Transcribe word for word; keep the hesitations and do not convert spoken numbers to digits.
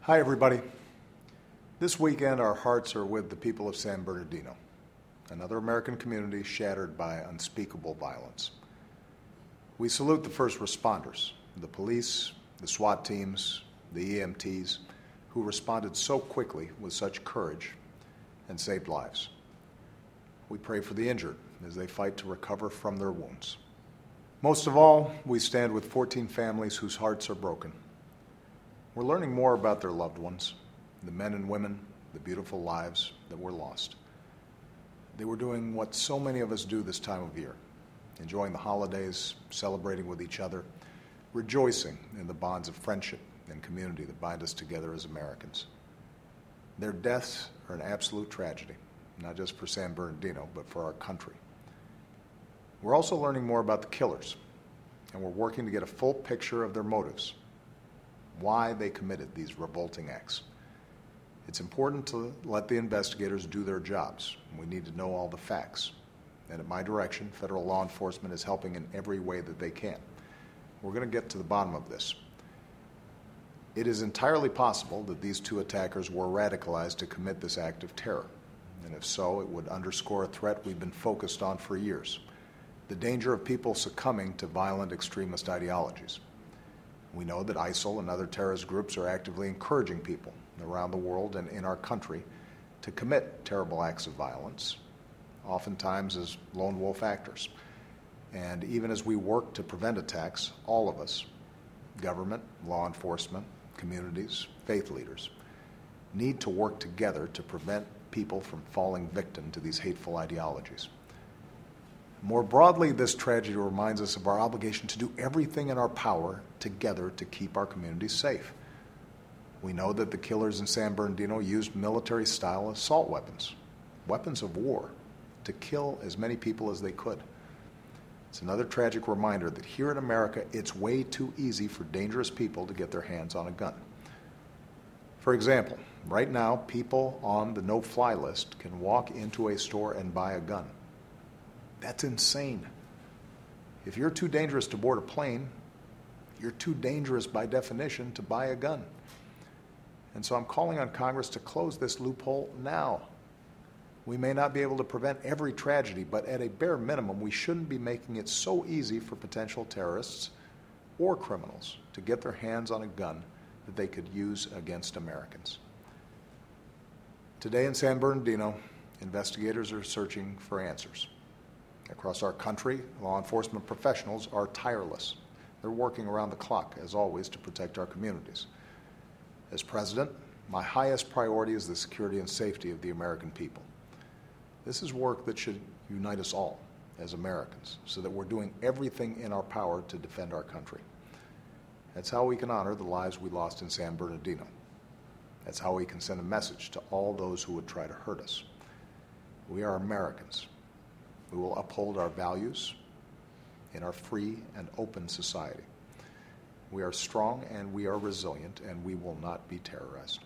Hi, everybody. This weekend, our hearts are with the people of San Bernardino, another American community shattered by unspeakable violence. We salute the first responders, the police, the SWAT teams, the E M Ts, who responded so quickly with such courage and saved lives. We pray for the injured as they fight to recover from their wounds. Most of all, we stand with fourteen families whose hearts are broken. We're learning more about their loved ones, the men and women, the beautiful lives that were lost. They were doing what so many of us do this time of year, enjoying the holidays, celebrating with each other, rejoicing in the bonds of friendship and community that bind us together as Americans. Their deaths are an absolute tragedy, not just for San Bernardino, but for our country. We're also learning more about the killers, and we're working to get a full picture of their motives, why they committed these revolting acts. It's important to let the investigators do their jobs. We need to know all the facts. And at my direction, federal law enforcement is helping in every way that they can. We're going to get to the bottom of this. It is entirely possible that these two attackers were radicalized to commit this act of terror. And if so, it would underscore a threat we've been focused on for years: the danger of people succumbing to violent extremist ideologies. We know that ISIL and other terrorist groups are actively encouraging people around the world and in our country to commit terrible acts of violence, oftentimes as lone wolf actors. And even as we work to prevent attacks, all of us, government, law enforcement, communities, faith leaders, need to work together to prevent people from falling victim to these hateful ideologies. More broadly, this tragedy reminds us of our obligation to do everything in our power together to keep our communities safe. We know that the killers in San Bernardino used military-style assault weapons, weapons of war, to kill as many people as they could. It's another tragic reminder that here in America, it's way too easy for dangerous people to get their hands on a gun. For example, right now, people on the no-fly list can walk into a store and buy a gun. That's insane. If you're too dangerous to board a plane, you're too dangerous by definition to buy a gun. And so I'm calling on Congress to close this loophole now. We may not be able to prevent every tragedy, but at a bare minimum, we shouldn't be making it so easy for potential terrorists or criminals to get their hands on a gun that they could use against Americans. Today in San Bernardino, investigators are searching for answers. Across our country, law enforcement professionals are tireless. They're working around the clock, as always, to protect our communities. As president, my highest priority is the security and safety of the American people. This is work that should unite us all as Americans, so that we're doing everything in our power to defend our country. That's how we can honor the lives we lost in San Bernardino. That's how we can send a message to all those who would try to hurt us. We are Americans. We will uphold our values in our free and open society. We are strong and we are resilient, and we will not be terrorized.